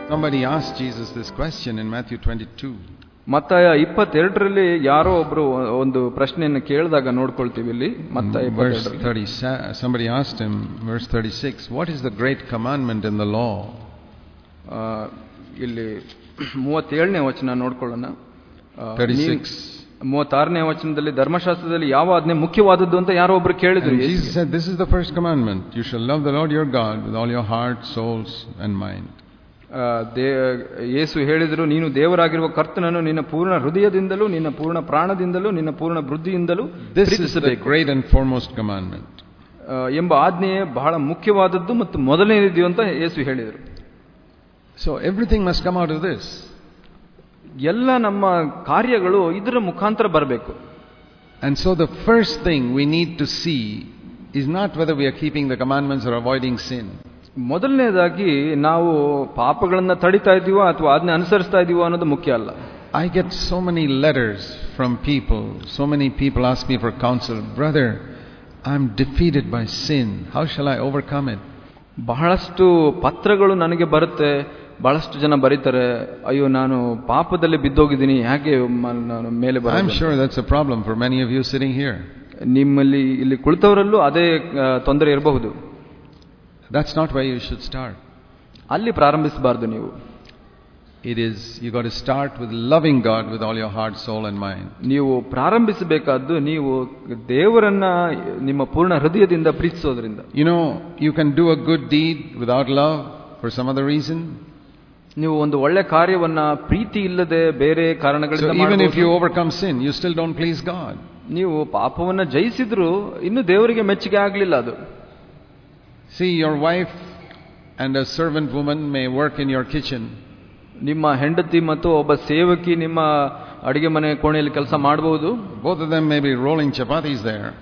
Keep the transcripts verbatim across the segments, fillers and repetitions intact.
Somebody asked Jesus this question in Matthew twenty-two. ಮತ್ತಾಯ ಇಪ್ಪತ್ತೆರಡರಲ್ಲಿ ಯಾರೋ ಒಬ್ರು ಒಂದು ಪ್ರಶ್ನೆಯನ್ನು ಕೇಳಿದಾಗ ನೋಡ್ಕೊಳ್ತೀವಿ ಇಲ್ಲಿ. ಮತ್ತಾಯ verse thirty, somebody asked him, verse thirty-six, what is the great commandment in the law? ಇಲ್ಲಿ ಮೂವತ್ತೇಳನೇ ವಚನ ನೋಡ್ಕೊಳ್ಳೋಣ. thirty-six. ಮೂವತ್ತಾರನೇ ವಚನದಲ್ಲಿ ಧರ್ಮಶಾಸ್ತ್ರದಲ್ಲಿ ಯಾವ ಆಜ್ಞೆ ಮುಖ್ಯವಾದದ್ದು ಅಂತ ಯಾರೋ ಒಬ್ರು ಕೇಳಿದ್ರು. Jesus said, this is the first commandment, you shall love the Lord your God with all your heart, souls and mind. ಯೇಸು ಹೇಳಿದರು, ನೀನು ದೇವರಾಗಿರುವ ಕರ್ತನನ್ನು ನಿನ್ನ ಪೂರ್ಣ ಹೃದಯದಿಂದಲೂ ನಿನ್ನ ಪೂರ್ಣ ಪ್ರಾಣದಿಂದಲೂ ನಿನ್ನ ಪೂರ್ಣ ಬುದ್ಧಿಯಿಂದಲೂ ಪ್ರೀತಿಸಬೇಕು. ಗ್ರೇಟ್ ಅಂಡ್ ಫಾರ್ಮೋಸ್ಟ್ ಕಮಾಂಡ್ಮೆಂಟ್ ಎಂಬ ಆಜ್ಞೆಯೇ ಬಹಳ ಮುಖ್ಯವಾದದ್ದು ಮತ್ತು ಮೊದಲನೇದು ಅಂತ ಯೇಸು ಹೇಳಿದರು. So everything must come out of this. ಎಲ್ಲ ನಮ್ಮ ಕಾರ್ಯಗಳು ಇದರ ಮುಖಾಂತರ ಬರಬೇಕು. And so the first thing we need to see is not whether we are keeping the commandments or avoiding sin. ಮೊದಲನೇದಾಗಿ ನಾವು ಪಾಪಗಳನ್ನ ತಡಿತಾ ಇದೀವೋ ಅಥವಾ ಅದನ್ನ ಅನುಸರಿಸ್ತಾ ಇದೀವೋ ಅನ್ನೋದು ಮುಖ್ಯ ಅಲ್ಲ. I get so many letters from people, so many people ask me for counsel, brother I am defeated by sin, how shall I overcome it. ಬಹಳಷ್ಟು ಪತ್ರಗಳು ನನಗೆ ಬರುತ್ತೆ, ಬಹಳಷ್ಟು ಜನ ಬರೀತಾರೆ, ಅಯ್ಯೋ ನಾನು ಪಾಪದಲ್ಲಿ ಬಿದ್ದೋಗಿದ್ದೀನಿ, ಹೇಗೆ ನಾನು ಮೇಲೆ ಬರೋದು. I am sure that's a problem for many of you sitting here. ನಿಮ್ಮಲ್ಲಿ ಇಲ್ಲಿ ಕುಳಿತವರಲ್ಲೂ ಅದೇ ತೊಂದರೆ ಇರಬಹುದು. That's not where you should start. ಅಲ್ಲಿ ಪ್ರಾರಂಭಿಸಬಾರದು ನೀವು. It is, you got to start with loving God with all your heart, soul and mind. ನೀವು ಪ್ರಾರಂಭಿಸಬೇಕಾದ್ದು ನೀವು ದೇವರನ್ನ ನಿಮ್ಮ ಪೂರ್ಣ ಹೃದಯದಿಂದ ಪ್ರೀತಿಸೋದ್ರಿಂದ. You know, you can do a good deed without love for some other reason. ನೀವು ಒಂದು ಒಳ್ಳೆ ಕಾರ್ಯವನ್ನ ಪ್ರೀತಿ ಇಲ್ಲದೆ ಬೇರೆ ಕಾರಣಗಳಿಂದ ಮಾಡಬಹುದು. So even if you overcome sin, you still don't please God. ನೀವು ಪಾಪವನ್ನ ಜಯಿಸಿದ್ರು ಇನ್ನು ದೇವರಿಗೆ ಮೆಚ್ಚುಗೆ ಆಗಲಿಲ್ಲ ಅದು. See, your wife and a servant woman may work in your kitchen. ನಿಮ್ಮ ಹೆಂಡತಿ ಮತ್ತು ಒಬ್ಬ ಸೇವಕಿ ನಿಮ್ಮ ಅಡಿಗೆ ಮನೆ ಕೋಣೆಯಲ್ಲಿ ಕೆಲಸ ಮಾಡಬಹುದು. Both of them may be rolling chapatis there.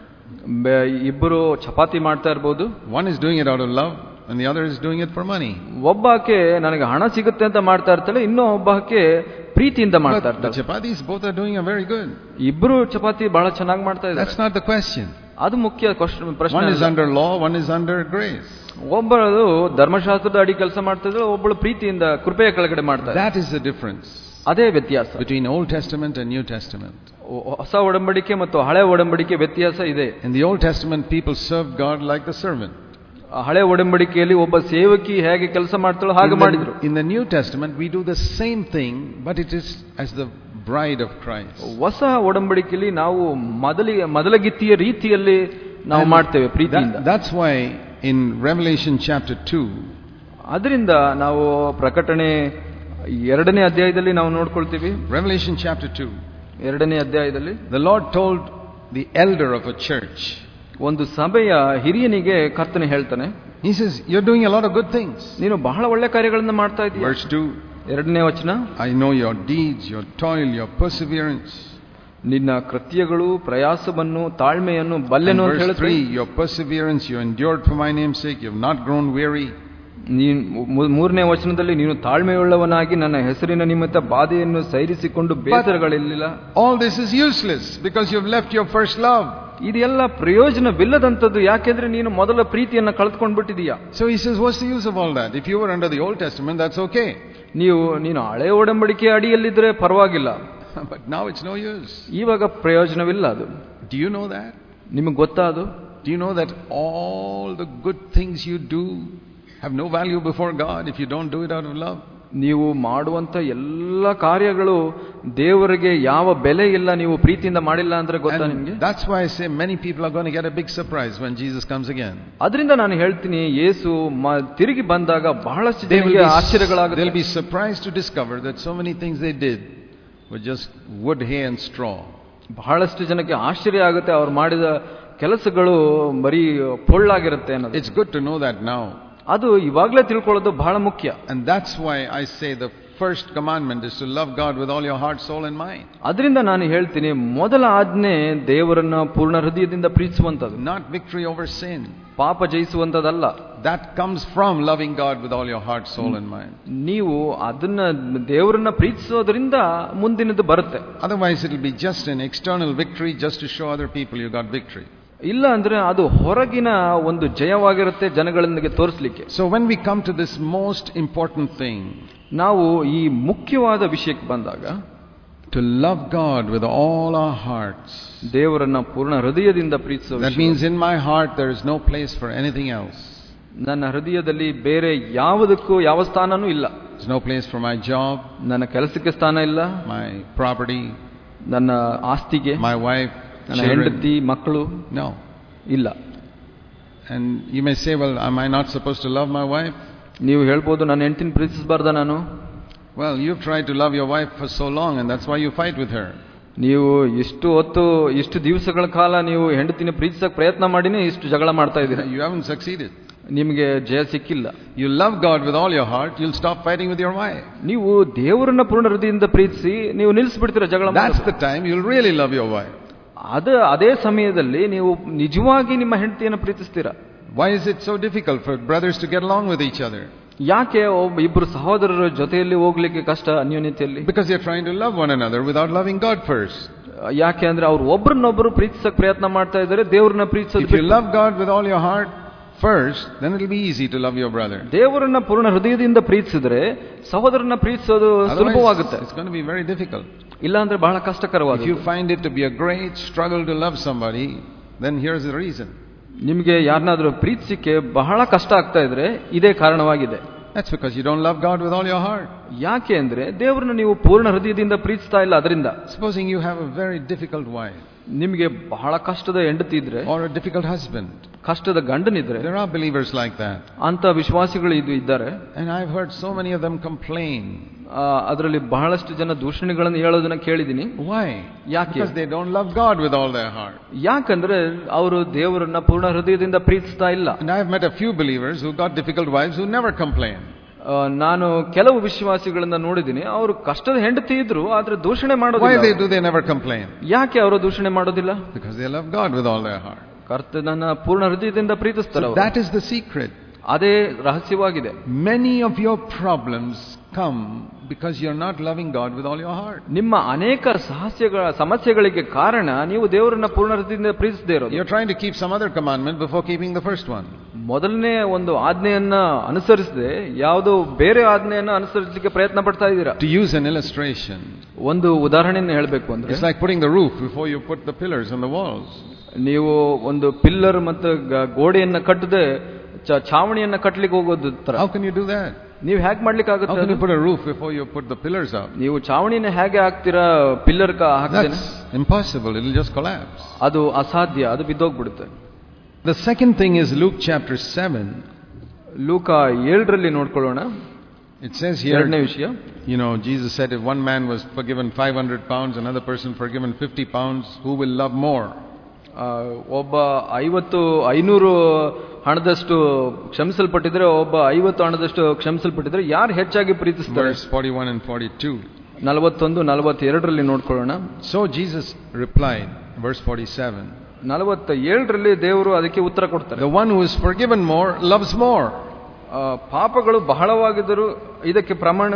ಇಬ್ಬರು ಚಪಾತಿ ಮಾಡ್ತಾ ಇರಬಹುದು. One is doing it out of love and the other is doing it for money. ಒಬ್ಬಾಕೆ ನನಗೆ ಹಣ ಸಿಗುತ್ತೆ ಅಂತ ಮಾಡ್ತಾ ಇರ್ತಾಳೆ, ಇನ್ನೂ ಒಬ್ಬಾಕೆ ಪ್ರೀತಿಯಿಂದ ಮಾಡ್ತಾ ಇರ್ತಾಳೆ. The chapatis both are doing a very good. ಇಬ್ಬರು ಚಪಾತಿ ಬಹಳ ಚೆನ್ನಾಗಿ ಮಾಡ್ತಾ ಇದ್ದಾರೆ. That's not the question. ಅದು ಮುಖ್ಯ ಪ್ರಶ್ನೆ. One is under law, one is under grace. ಒಬ್ಬಳು ಧರ್ಮಶಾಸ್ತ್ರದ ಅಡಿ ಕೆಲಸ ಮಾಡ್ತಾ ಇದ್ರೆ, ಒಬ್ಬಳು ಪ್ರೀತಿಯಿಂದ ಕೃಪೆಯ ಕೆಳಗಡೆ ಮಾಡ್ತಾರೆ. That is the difference. ಅದೇ ವ್ಯತ್ಯಾಸ between Old Testament and New Testament. ಹೊಸ ಒಡಂಬಡಿಕೆ ಮತ್ತು ಹಳೆ ಒಡಂಬಡಿಕೆ ವ್ಯತ್ಯಾಸ ಇದೆ. In the Old Testament people served God like the servant. ಹಳೆ ಒಡಂಬಡಿಕೆಯಲ್ಲಿ ಒಬ್ಬ ಸೇವಕಿ ಹೇಗೆ ಕೆಲಸ ಮಾಡ್ತಾಳೋ ಹಾಗೆ ಮಾಡಿದ್ರು. In the New Testament we do the same thing, but it is as the bride of Christ. ಹೊಸ ಒಡಂಬಡಿಕೆಯಲ್ಲಿ ನಾವು ಮೊದಲಿಗೆ ಮೊದಲಗಿತ್ತಿಯ ರೀತಿಯಲ್ಲಿ ನಾವು ಮಾಡ್ತೇವೆ ಪ್ರೀತಿಯಿಂದ. That's why in Revelation chapter two, ಅದರಿಂದ ನಾವು ಪ್ರಕಟಣೆ ಎರಡನೇ ಅಧ್ಯಾಯದಲ್ಲಿ ನಾವು ನೋಡ್ಕೊಳ್ತೀವಿ. Revelation chapter two, ಎರಡನೇ ಅಧ್ಯಾಯದಲ್ಲಿ the Lord told the elder of a church, ಒಂದು ಸಭೆಯ ಹಿರಿಯನಿಗೆ ಕರ್ತನೆ ಹೇಳ್ತಾನೆ, he says, you're doing a lot of good things. ನೀನು ಬಹಳ ಒಳ್ಳೆ ಕಾರ್ಯಗಳನ್ನು ಮಾಡ್ತಾ ಇದ್ದೀಯ. Verse two, ಎರಡನೇ ವಚನ, I know your deeds, your toil, your perseverance. ನಿನ್ನ ಕೃತ್ಯಗಳು, ಪ್ರಯಾಸವನ್ನು, ತಾಳ್ಮೆಯನ್ನು ಬಲ್ಲೆನು ಅಂತ ಹೇಳ್ತಾರೆ. Verse three, your perseverance, you endured for my name's sake, you have not grown weary. ಮೂರನೇ ವಚನದಲ್ಲಿ, ನೀನು ತಾಳ್ಮೆಯುಳ್ಳವನಾಗಿ ನನ್ನ ಹೆಸರಿನ ನಿಮಿತ್ತ ಬಾಧೆಯನ್ನು ಸಹಿಸಿಕೊಂಡು ಬೇಸರಗಳಿಲ್ಲ. All this is useless because you have left your first love. ಇದೆಲ್ಲ ಪ್ರಯೋಜನವಿಲ್ಲದಂತದ್ದು, ಯಾಕೆಂದ್ರೆ ನೀನು ಮೊದಲ ಪ್ರೀತಿಯನ್ನು ಕಳೆದುಕೊಂಡು ಬಿಟ್ಟಿದೀಯಾ. So he says, what's the use of all that? If you were under the Old Testament, that's okay. ನೀವು ನೀನು ಹಳೆ ಒಡಂಬಡಿಕೆ ಅಡಿಯಲ್ಲಿದ್ರೆ ಪರವಾಗಿಲ್ಲ. But now it's no use. ಇವಾಗ ಪ್ರಯೋಜನವಿಲ್ಲ ಅದು. Do you know that? ನಿಮಗೆ ಗೊತ್ತಾ ಅದು? Do you know that all the good things you do have no value before God if you don't do it out of love? ನೀವು ಮಾಡುವಂತ ಎಲ್ಲ ಕಾರ್ಯಗಳು ದೇವರಿಗೆ ಯಾವ ಬೆಲೆ ಇಲ್ಲ ನೀವು ಪ್ರೀತಿಯಿಂದ ಮಾಡಿಲ್ಲ ಅಂದ್ರೆ ಗೊತ್ತಾ ನಿಮಗೆ? That's why I say many people are going to get a big surprise when Jesus comes again. ಅದರಿಂದ ನಾನು ಹೇಳ್ತೀನಿ, ಯೇಸು ತಿರುಗಿ ಬಂದಾಗ ಬಹಳಷ್ಟು ಜನರಿಗೆ ಆಶ್ಚರ್ಯಗಳಾಗುತ್ತೆ. They'll be surprised to discover that so many things they did were just wood, hay and straw. ಬಹಳಷ್ಟು ಜನಕ್ಕೆ ಆಶ್ಚರ್ಯ ಆಗುತ್ತೆ, ಅವ್ರು ಮಾಡಿದ ಕೆಲಸಗಳು ಬರೀ ಪೊಳ್ಳಾಗಿರುತ್ತೆ ಅನ್ನೋದು. It's good to know that now. ಅದು ಇವಾಗಲೇ ತಿಳ್ಕೊಳ್ಳೋದು ಬಹಳ ಮುಖ್ಯ. And that's why I say the first commandment is to love God with all your heart, soul and mind. ಅದರಿಂದ ನಾನು ಹೇಳ್ತೀನಿ, ಮೊದಲ ಆಜ್ಞೆ ದೇವರನ್ನ ಪೂರ್ಣ ಹೃದಯದಿಂದ ಪ್ರೀತಿಸುವಂತದ್ದು, not victory over sin. ಪಾಪ ಜಯಿಸುವಂತದಲ್ಲ. That comes from loving God with all your heart, soul and mind. ನೀವು ಅದನ್ನ ದೇವರನ್ನ ಪ್ರೀತಿಸೋದ್ರಿಂದ ಮುಂದಿನದು ಬರುತ್ತೆ. Otherwise it will be just an external victory just to show other people you got victory. ಇಲ್ಲ ಅಂದ್ರೆ ಅದು ಹೊರಗಿನ ಒಂದು ಜಯವಾಗಿರುತ್ತೆ ಜನಗಳಿಗೆ ತೋರಿಸಲಿಕ್ಕೆ. So when we come to this most important thing, ನಾವು ಈ ಮುಖ್ಯವಾದ ವಿಷಯಕ್ಕೆ ಬಂದಾಗ, to love God with all our hearts, ದೇವರನ್ನ ಪೂರ್ಣ ಹೃದಯದಿಂದ ಪ್ರೀತಿಸುವ, that means in my heart there is no place for anything else. ನನ್ನ ಹೃದಯದಲ್ಲಿ ಬೇರೆ ಯಾವುದಕ್ಕೂ ಯಾವ ಸ್ಥಾನನೂ ಇಲ್ಲ. There's no place for my job, ನನ್ನ ಕೆಲಸಕ್ಕೆ ಸ್ಥಾನ ಇಲ್ಲ, my property, ನನ್ನ ಆಸ್ತಿಗೆ, my wife, ನನ್ನ ಹೆಂಡತಿ, ಮಕ್ಕಳು, no, ಇಲ್ಲ. And you may say, well, am I not supposed to love my wife? ನೀವು ಹೇಳ್ಬೋದು, ನನ್ನ ಹೆಂಡತಿನ ಪ್ರೀತಿಸಬಾರ್ದ ನಾನು? Well, you've tried to love your wife for so long and that's why you fight with her. ನೀವು ಇಷ್ಟು ಹೊತ್ತು ಇಷ್ಟು ದಿವಸಗಳ ಕಾಲ ನೀವು ಹೆಂಡತಿನ ಪ್ರೀತಿಸಕ್ಕೆ ಪ್ರಯತ್ನ ಮಾಡಿನೇ ಇಷ್ಟು ಜಗಳ ಮಾಡ್ತಾ ಇದ್ದೀರಾ. You haven't succeeded. ನಿಮಗೆ ಜಯ ಸಿಕ್ಕಿಲ್ಲ. You love God with all your heart, you'll stop fighting with your wife. ನೀವು ದೇವರನ್ನ ಪೂರ್ಣ ಹೃದಯದಿಂದ ಪ್ರೀತಿಸಿ ನೀವು ನಿಲ್ಲಿಸ್ಬಿಡ್ತೀರಾ ಜಗಳ. That's the time you'll really love your wife. ಅದು ಅದೇ ಸಮಯದಲ್ಲಿ ನೀವು ನಿಜವಾಗಿ ನಿಮ್ಮ ಹೆಂಡತಿಯನ್ನು ಪ್ರೀತಿಸ್ತೀರಾ. Why is it so difficult for brothers to get along with each other? ಯಾಕೆ ಒಬ್ಬ ಇಬ್ಬರು ಸಹೋದರರ ಜೊತೆಯಲ್ಲಿ ಹೋಗ್ಲಿಕ್ಕೆ ಕಷ್ಟ ಅನ್ಯೋನ್ಯತೆಯಲ್ಲಿ? Because they're trying to love one another without loving God first. ಯಾಕೆ ಅಂದ್ರೆ ಅವ್ರು ಒಬ್ರನ್ನೊಬ್ರು ಪ್ರೀತಿಸಕ್ ಪ್ರಯತ್ನ ಮಾಡ್ತಾ ಇದ್ದಾರೆ, ದೇವರನ್ನ ಪ್ರೀತಿಸೋದು. If you love God with all your heart first, then it'll be easy to love your brother. ದೇವರನ್ನ ಪೂರ್ಣ ಹೃದಯದಿಂದ ಪ್ರೀತಿಸಿದ್ರೆ ಸಹೋದರನ ಪ್ರೀತಿಸೋದು ಸುಲಭವಾಗುತ್ತೆ. It's going to be very difficult. ಇಲ್ಲ ಅಂದ್ರೆ ಬಹಳ ಕಷ್ಟಕರವಾದ. If you find it to be a great struggle to love somebody, then here's the reason. ನಿಮಗೆ ಯಾರನ್ನಾದ್ರೂ ಪ್ರೀತಿಸಿಕ್ಕೆ ಬಹಳ ಕಷ್ಟ ಆಗ್ತಾ ಇದ್ರೆ ಇದೇ ಕಾರಣವಾಗಿದೆ. That's because you don't love God with all your heart. ಯಾಕೆ ಅಂದ್ರೆ ದೇವರನ್ನ ನೀವು ಪೂರ್ಣ ಹೃದಯದಿಂದ ಪ್ರೀತಿಸ್ತಾ ಇಲ್ಲ ಅದರಿಂದ. Supposing you have a very difficult wife, ನಿಮಗೆ ಬಹಳ ಕಷ್ಟದ ಹೆಂಡತಿ ಇದ್ರೆ, or a difficult husband, ಕಷ್ಟದ ಗಂಡನಿದ್ರೆ, there are believers like that. ಅಂತ ವಿಶ್ವಾಸಿಗಳು ಇದು ಇದ್ದಾರೆ. And I've heard so many of them complain. ಅದರಲ್ಲಿ ಬಹಳಷ್ಟು ಜನ ದೂಷಣೆಗಳನ್ನು ಹೇಳೋದನ್ನ ಕೇಳಿದೀನಿ. Why? ಯಾಕೆ? Because they don't love God with all their heart. ಯಾಕಂದ್ರೆ ಅವರು ದೇವರನ್ನ ಪೂರ್ಣ ಹೃದಯದಿಂದ ಪ್ರೀತಿಸ್ತಾ ಇಲ್ಲ. And I've met a few believers who got difficult wives who never complain. ನಾನು ಕೆಲವು ವಿಶ್ವಾಸಿಗಳನ್ನ ನೋಡಿದ್ದೀನಿ, ಅವರು ಕಷ್ಟದ ಹೆಂಡತಿ ಇದ್ರು ಆದ್ರೆ ದೂಷಣೆ ಮಾಡೋದಿಲ್ಲ. Why they do they never complain? ಯಾಕೆ ಅವರು ದೂಷಣೆ ಮಾಡೋದಿಲ್ಲ? Because they love God with all their heart. ಕರ್ತನನ್ನ ಪೂರ್ಣ ಹೃದಯದಿಂದ ಪ್ರೀತಿಸ್ತಾರೆ. That is the secret. ಅದೇ ರಹಸ್ಯವಾಗಿದೆ. Many of your problems come because you're not loving God with all your heart. ನಿಮ್ಮ ಅನೇಕ ಸಮಸ್ಯೆಗಳ ಸಮಸ್ಯೆಗಳಿಗೆ ಕಾರಣ ನೀವು ದೇವರನ್ನ ಪೂರ್ಣ ಹೃದಯದಿಂದ ಪ್ರೀತಿಸದೇ ಇರೋದು. You're trying to keep some other commandment before keeping the first one. ಮೊದಲನೇ ಒಂದು ಆಜ್ಞೆಯನ್ನ ಅನುಸರಿಸದೆ ಯಾವುದೋ ಬೇರೆ ಆಜ್ಞೆಯನ್ನ ಅನುಸರಿಸಲಿಕ್ಕೆ ಪ್ರಯತ್ನ ಪಡ್ತಾ ಇದ್ದೀರಾ. To use an illustration, ಒಂದು ಉದಾಹರಣೆಯನ್ನು ಹೇಳಬೇಕು ಅಂದ್ರೆ, it's like putting the roof before you put the pillars on the walls. ನೀವು ಒಂದು ಪಿಲ್ಲರ್ ಮತ್ತು ಗೋಡೆಯನ್ನ ಕಟ್ಟದೆ ಛಾವಣಿಯನ್ನ ಕಟ್ಟಲಿಕ್ಕೆ ಹೋಗೋದು ತರ. How can you do that? ನೀವು ಹೇಗೆ ಮಾಡ್ಲಿಕ್ಕೆ ಆಗುತ್ತೆ? How can you put a roof before you put the pillars up? ನೀವು ಛಾವಣಿನ ಹೇಗೆ ಹಾಕ್ತೀರಾ ಪಿಲ್ಲರ್ ಹಾಕ್ತೀರಾ? That's impossible. It will just collapse. ಅದು ಅಸಾಧ್ಯ, ಅದು ಬಿದ್ದೋಗ್ಬಿಡುತ್ತೆ. The second thing is Luke chapter seven. ಲೂಕ ಏಳರಲ್ಲಿ ನೋಡ್ಕೊಳ್ಳೋಣ. It says here, ಎರಡನೇ ವಿಷಯ, you know, Jesus said if one man was forgiven five hundred pounds, another person forgiven fifty pounds, who will love more? ಒಬ್ಬ ಐವತ್ತು ಐನೂರು ಹಣದಷ್ಟು ಕ್ಷಮಿಸಲ್ಪಟ್ಟಿದ್ರೆ, ಒಬ್ಬ ಐವತ್ತು ಹಣದಷ್ಟು ಕ್ಷಮಿಸಲ್ಪಟ್ಟಿದ್ರೆ ಯಾರು ಹೆಚ್ಚಾಗಿ ಪ್ರೀತಿಸ್ತಾರೆ? Verse forty-one and forty-two. ನಲವತ್ತೊಂದು ನಲವತ್ತೆರಡರಲ್ಲಿ ನೋಡ್ಕೊಳ್ಳೋಣ. So Jesus replied, verse forty-seven. ನಲವತ್ತ ಏಳರಲ್ಲಿ ದೇವರು ಅದಕ್ಕೆ ಉತ್ತರ ಕೊಡ್ತಾರೆ. The one who is forgiven more loves more. ಪಾಪಗಳು ಬಹಳವಾಗಿದ್ದರೂ ಇದಕ್ಕೆ ಪ್ರಮಾಣ,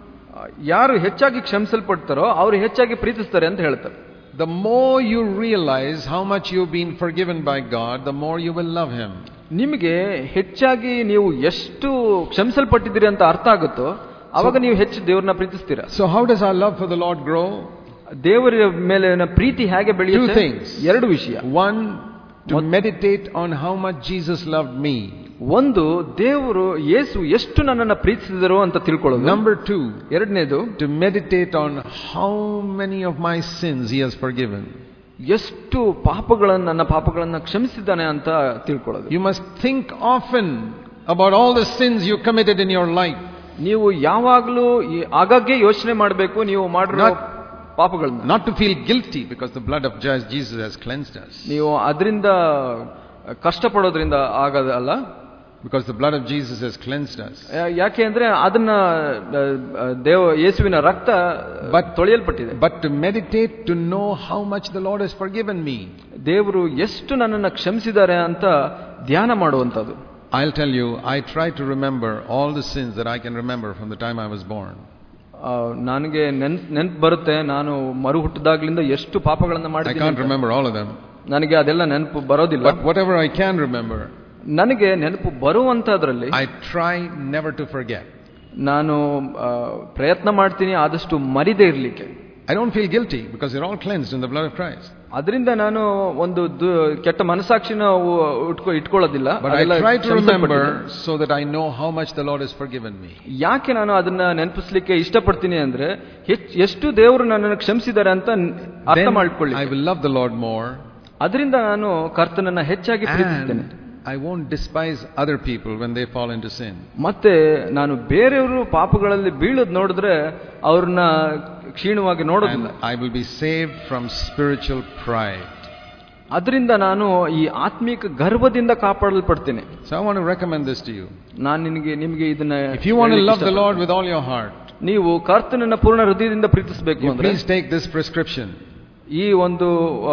ಯಾರು ಹೆಚ್ಚಾಗಿ ಕ್ಷಮಿಸಲ್ಪಡ್ತಾರೋ ಅವರು ಹೆಚ್ಚಾಗಿ ಪ್ರೀತಿಸ್ತಾರೆ ಅಂತ ಹೇಳ್ತಾರೆ. The more you realize how much you've been forgiven by God, the more you will love Him. ನಿಮಗೆ ಹೆಚ್ಚಾಗಿ ನೀವು ಎಷ್ಟು ಕ್ಷಮಿಸಲ್ಪಟ್ಟಿದ್ದೀರಿ ಅಂತ ಅರ್ಥ ಆಗುತ್ತೋ ಅವಾಗ ನೀವು ಹೆಚ್ಚು ದೇವರನ್ನ ಪ್ರೀತಿಸ್ತೀರಾ. So how does our love for the Lord grow? ದೇವರ ಮೇಲಿನ ಪ್ರೀತಿ ಹೇಗೆ ಬೆಳೆಯುತ್ತೆ? Two things. ಎರಡು ವಿಷಯ. One, to meditate on how much Jesus loved me. ಒಂದು, ದೇವರು ಯೇಸು ಎಷ್ಟು ನನ್ನನ್ನು ಪ್ರೀತಿಸಿದರು ಅಂತ ತಿಳ್ಕೊಳ್ಳೋದು. Number two, ಎರಡನೇದು, to meditate on how many of my sins He has forgiven. ಎಷ್ಟು ಪಾಪಗಳನ್ನು ನನ್ನ ಪಾಪಗಳನ್ನು ಕ್ಷಮಿಸಿದ್ದಾನೆ ಅಂತ ತಿಳ್ಕೊಳ್ಳೋದು. You must think often about all the sins you committed in your life. ನೀವು ಯಾವಾಗಲೂ ಆಗಾಗ್ಗೆ ಯೋಚನೆ ಮಾಡಬೇಕು ನೀವು ಮಾಡಿರೋ ಪಾಪಗಳನ್ನ. Not to feel guilty because the blood of Jesus has cleansed us. ನೀವು ಅದರಿಂದ ಕಷ್ಟಪಡೋದ್ರಿಂದ ಆಗೋದಲ್ಲ, because the blood of Jesus has cleansed us. ಯಾಕೆ ಅಂದ್ರೆ ಅದನ್ನ ದೇವ ಯೇಸುವಿನ ರಕ್ತ ತೊಳೆಯಲ್ಪಟ್ಟಿದೆ. But to meditate, to know how much the Lord has forgiven me. ದೇವರು ಎಷ್ಟು ನನ್ನನ್ನು ಕ್ಷಮಿಸಿದ್ದಾರೆ ಅಂತ ಧ್ಯಾನ ಮಾಡುವಂತದ್ದು. I'll tell you, I try to remember all the sins that I can remember from the time I was born. ನನಗೆ ನೆನ್ಪ್ ನೆನ್ಪು ಬರುತ್ತೆ ನಾನು ಮರು ಹುಟ್ಟಿದಾಗ್ಲಿಂದ ಎಷ್ಟು ಪಾಪಗಳನ್ನು ಮಾಡಿದ್ದೀನಿ. I can't remember all of them. ನನಗೆ ಅದೆಲ್ಲ ನೆನಪು ಬರೋದಿಲ್ಲ. But whatever I can remember, ನನಗೆ ನೆನಪು ಬರುವಂತದ್ರಲ್ಲಿ I try never to forget. ನಾನು ಪ್ರಯತ್ನ ಮಾಡ್ತೀನಿ ಆದಷ್ಟು ಮರಿದೇ ಇರ್ಲಿಕ್ಕೆ. I don't feel guilty because you're all cleansed in the blood of Christ. ಅದರಿಂದ ನಾನು ಒಂದು ಕೆಟ್ಟ ಮನಸಾಕ್ಷಿನ ಇಟ್ಕೊಳ್ಳೋದಿಲ್ಲ. But I try to remember so that I know how much the Lord has forgiven me. ಯಾಕೆ ನಾನು ಅದನ್ನ ನೆನಪಿಸ್ಲಿಕ್ಕೆ ಇಷ್ಟಪಡ್ತೀನಿ ಅಂದ್ರೆ ಎಷ್ಟು ದೇವರು ನನ್ನನ್ನು ಕ್ಷಮಿಸಿದ್ದಾರೆ ಅಂತ ಅರ್ಥ ಮಾಡ್ಕೊಳ್ಳಿ. I will love the Lord more. ಅದರಿಂದ ನಾನು ಕರ್ತನನ್ನ ಹೆಚ್ಚಾಗಿ ಪ್ರೀತಿಸ್ತೇನೆ. I won't despise other people when they fall into sin. ಮತ್ತೆ ನಾನು ಬೇರೆಯವರು ಪಾಪಗಳಲ್ಲಿ ಬೀಳೋದು ನೋಡಿದ್ರೆ ಅವ್ರನ್ನ ಕ್ಷೀಣವಾಗಿ ನೋಡೋದಿಲ್ಲ. I will be saved from spiritual pride. ಅದರಿಂದ ನಾನು ಈ ಆತ್ಮಿಕ ಗರ್ವದಿಂದ ಕಾಪಾಡಲ್ಪಡ್ತೇನೆ. So I want to recommend this to you. ನಾನು ನಿಮಗೆ ನಿಮಗೆ ಇದನ್ನ If you want to love the Lord with all your heart, ನೀವು ಕರ್ತನನ್ನ ಪೂರ್ಣ ಹೃದಯದಿಂದ ಪ್ರೀತಿಸಬೇಕು ಅಂದ್ರೆ please take this prescription. ಈ ಒಂದು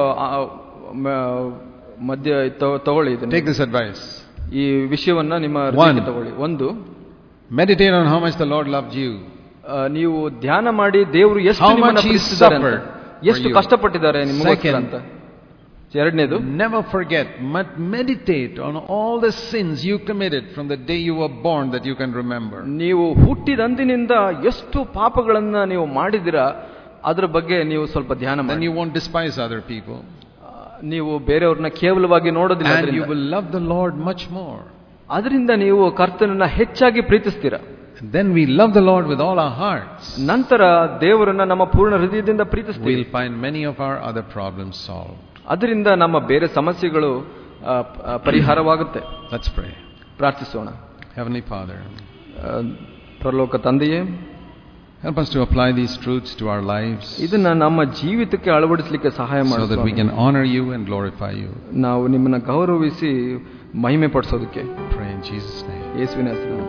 ಮಧ್ಯ ತಗೊಳ್ಳಿ ಇದನ್ನ. Take this advice. ಈ ವಿಷಯವನ್ನ ನಿಮ್ಮ ಹೃದಯಕ್ಕೆ ತಗೊಳ್ಳಿ. ಒಂದು, meditate on how much the Lord loved you. ನೀವು ಧ್ಯಾನ ಮಾಡಿ ದೇವರು ಎಷ್ಟು ನಿಮ್ಮನ್ನ ಪ್ರೀತಿಸಿದ್ದಾರೆ ಅಂತ, ಎಷ್ಟು ಕಷ್ಟಪಟ್ಟಿದ್ದಾರೆ ನಿಮಗೋಸ್ಕರ ಅಂತ. ಎರಡನೇದು, never forget but meditate on all the sins you committed from the day you were born that you can remember. ನೀವು ಹುಟ್ಟಿದಂದಿನಿಂದ ಎಷ್ಟು ಪಾಪಗಳನ್ನ ನೀವು ಮಾಡಿದಿರಾ ಅದರ ಬಗ್ಗೆ ನೀವು ಸ್ವಲ್ಪ ಧ್ಯಾನ ಮಾಡಿ. Then you won't despise other people. ನೀವು ಬೇರೆಯವ್ರನ್ನ ಕೇವಲವಾಗಿ ನೋಡೋದಿಲ್ಲ. And you will love the Lord much more. ಅದರಿಂದ ನೀವು ಕರ್ತನನ್ನ ಹೆಚ್ಚಾಗಿ ಪ್ರೀತಿಸ್ತೀರಾ. Then we love the Lord with all our hearts. ನಂತರ ದೇವರನ್ನ ನಮ್ಮ ಪೂರ್ಣ ಹೃದಯದಿಂದ ಪ್ರೀತಿಸ್ತೀವಿ. We'll find many of our other problems solved. ಅದರಿಂದ ನಮ್ಮ ಬೇರೆ ಸಮಸ್ಯೆಗಳು ಪರಿಹಾರವಾಗುತ್ತೆ. Let's pray. ಪ್ರಾರ್ಥಿಸೋಣ. Heavenly Father, ಪರಲೋಕ ತಂದೆಯೇ, help us to apply these truths to our lives. ಇದನ್ನ ನಮ್ಮ ಜೀವಿತಕ್ಕೆ ಅಳವಡಿಸಲಿಕ್ಕೆ ಸಹಾಯ ಮಾಡಿ, so that we can honor you and glorify you. ನಾವು ನಿಮ್ಮನ್ನ ಗೌರವಿಸಿ ಮಹಿಮೆ ಪಡಿಸೋದಕ್ಕೆ. Pray in Jesus' name. ಯೇಸುವಿನ ಹೆಸರಿನಲ್ಲಿ.